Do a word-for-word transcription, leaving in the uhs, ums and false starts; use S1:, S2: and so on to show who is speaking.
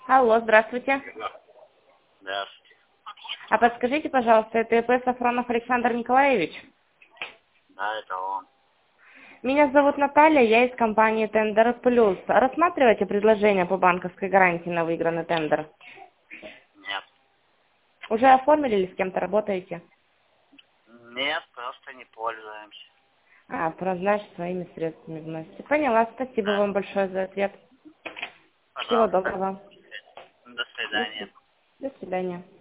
S1: Алло, здравствуйте.
S2: Здравствуйте.
S1: А подскажите, пожалуйста, это ИП Сафронов Александр Николаевич?
S2: Да, это он.
S1: Меня зовут Наталья, я из компании Тендер Плюс. Рассматриваете предложение по банковской гарантии на выигранный тендер?
S2: Нет.
S1: Уже оформили или с кем-то работаете?
S2: Нет, просто не пользуемся.
S1: А, про- значит, своими средствами вносите. Поняла, спасибо
S2: Да.
S1: вам большое за ответ. Всего
S2: Пожалуйста.
S1: доброго.
S2: До
S1: До
S2: свидания.
S1: свид- до свидания.